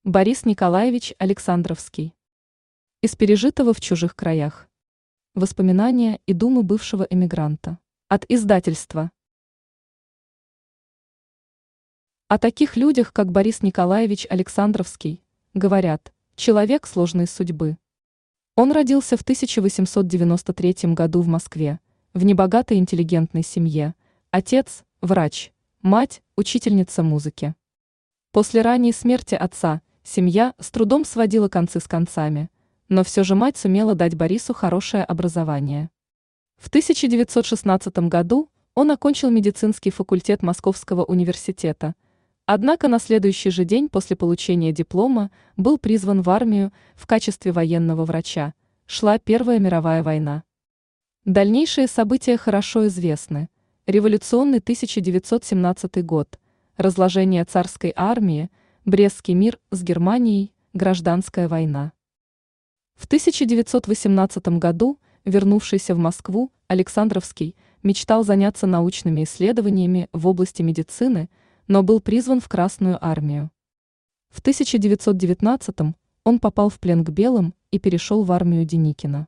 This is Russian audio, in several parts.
Борис Николаевич Александровский. Из пережитого в чужих краях. Воспоминания и думы бывшего эмигранта. От издательства. О таких людях, как Борис Николаевич Александровский, говорят: человек сложной судьбы. Он родился в 1893 году в Москве, в небогатой интеллигентной семье. Отец – врач, мать – учительница музыки. После ранней смерти отца семья с трудом сводила концы с концами, но все же мать сумела дать Борису хорошее образование. В 1916 году он окончил медицинский факультет Московского университета, однако на следующий же день после получения диплома был призван в армию в качестве военного врача. Шла Первая мировая война. Дальнейшие события хорошо известны. Революционный 1917 год, разложение царской армии, Брестский мир с Германией, гражданская война. В 1918 году, вернувшийся в Москву, Александровский мечтал заняться научными исследованиями в области медицины, но был призван в Красную армию. В 1919 он попал в плен к белым и перешел в армию Деникина.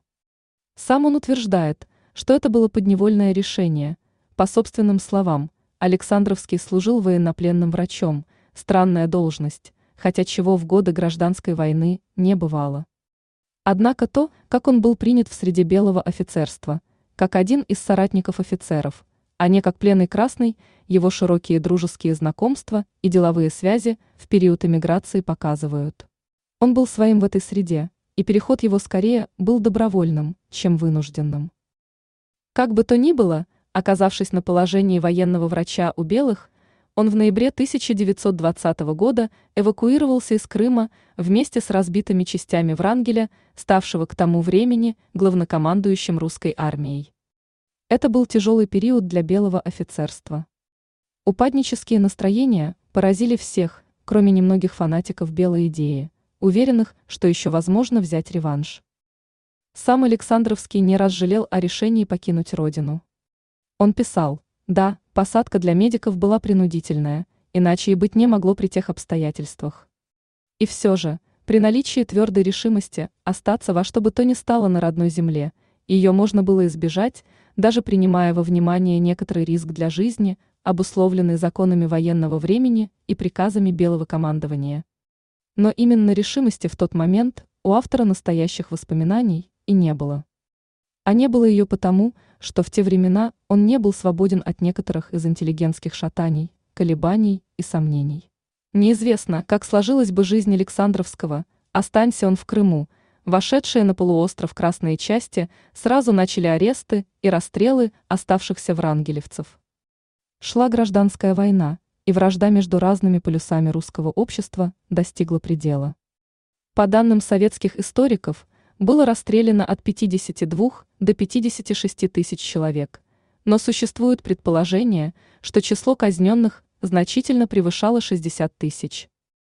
Сам он утверждает, что это было подневольное решение. По собственным словам, Александровский служил военнопленным врачом, странная должность, хотя чего в годы гражданской войны не бывало. Однако то, как он был принят в среде белого офицерства, как один из соратников офицеров, а не как пленный красный, его широкие дружеские знакомства и деловые связи в период эмиграции показывают. Он был своим в этой среде, и переход его скорее был добровольным, чем вынужденным. Как бы то ни было, оказавшись на положении военного врача у белых, он в ноябре 1920 года эвакуировался из Крыма вместе с разбитыми частями Врангеля, ставшего к тому времени главнокомандующим русской армией. Это был тяжелый период для белого офицерства. Упаднические настроения поразили всех, кроме немногих фанатиков белой идеи, уверенных, что еще возможно взять реванш. Сам Александровский не раз жалел о решении покинуть родину. Он писал: «Да, посадка для медиков была принудительная, иначе и быть не могло при тех обстоятельствах. И все же, при наличии твердой решимости остаться во что бы то ни стало на родной земле, ее можно было избежать, даже принимая во внимание некоторый риск для жизни, обусловленный законами военного времени и приказами белого командования». Но именно решимости в тот момент у автора настоящих воспоминаний и не было. А не было ее потому, что в те времена он не был свободен от некоторых из интеллигентских шатаний, колебаний и сомнений. Неизвестно, как сложилась бы жизнь Александровского, останься он в Крыму. Вошедшие на полуостров красные части сразу начали аресты и расстрелы оставшихся врангелевцев. Шла гражданская война, и вражда между разными полюсами русского общества достигла предела. По данным советских историков, было расстреляно от 52 до 56 тысяч человек, но существует предположение, что число казненных значительно превышало 60 тысяч.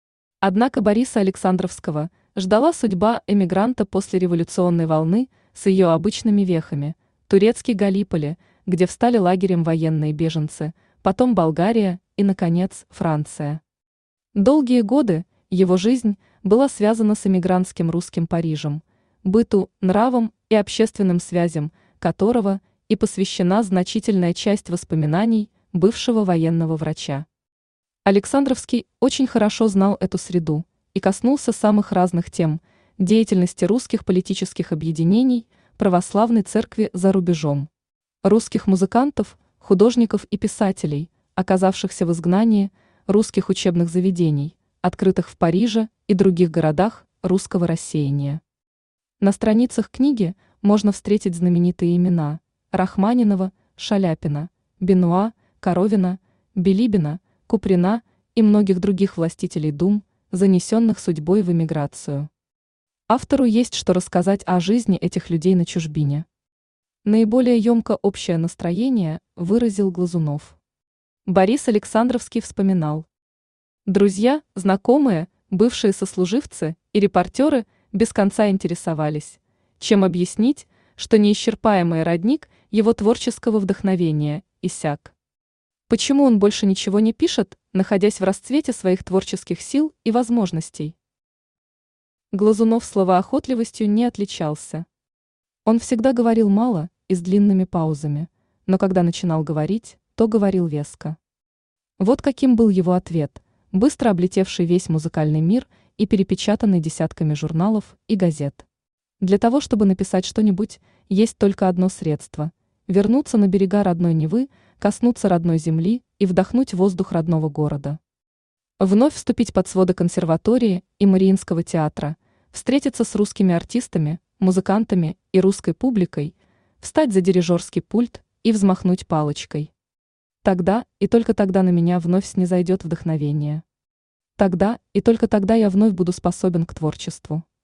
Однако Бориса Александровского ждала судьба эмигранта после революционной волны с ее обычными вехами: турецкий Галиполи, где встали лагерем военные беженцы, потом Болгария и, наконец, Франция. Долгие годы его жизнь была связана с эмигрантским русским Парижем, быту, нравам и общественным связям которого и посвящена значительная часть воспоминаний бывшего военного врача. Александровский очень хорошо знал эту среду и коснулся самых разных тем: деятельности русских политических объединений, православной церкви за рубежом, русских музыкантов, художников и писателей, оказавшихся в изгнании, русских учебных заведений, открытых в Париже и других городах русского рассеяния. На страницах книги можно встретить знаменитые имена Рахманинова, Шаляпина, Бенуа, Коровина, Билибина, Куприна и многих других властителей дум, занесенных судьбой в эмиграцию. Автору есть что рассказать о жизни этих людей на чужбине. Наиболее емко общее настроение выразил Глазунов. Борис Александровский вспоминал: «Друзья, знакомые, бывшие сослуживцы и репортеры без конца интересовались, чем объяснить, что неисчерпаемый родник его творческого вдохновения иссяк. Почему он больше ничего не пишет, находясь в расцвете своих творческих сил и возможностей? Глазунов словоохотливостью не отличался. Он всегда говорил мало и с длинными паузами, но когда начинал говорить, то говорил веско. Вот каким был его ответ, быстро облетевший весь музыкальный мир и перепечатанный десятками журналов и газет. Для того, чтобы написать что-нибудь, есть только одно средство – вернуться на берега родной Невы, коснуться родной земли и вдохнуть воздух родного города. Вновь вступить под своды консерватории и Мариинского театра, встретиться с русскими артистами, музыкантами и русской публикой, встать за дирижерский пульт и взмахнуть палочкой. Тогда и только тогда на меня вновь снизойдет вдохновение. Тогда и только тогда я вновь буду способен к творчеству.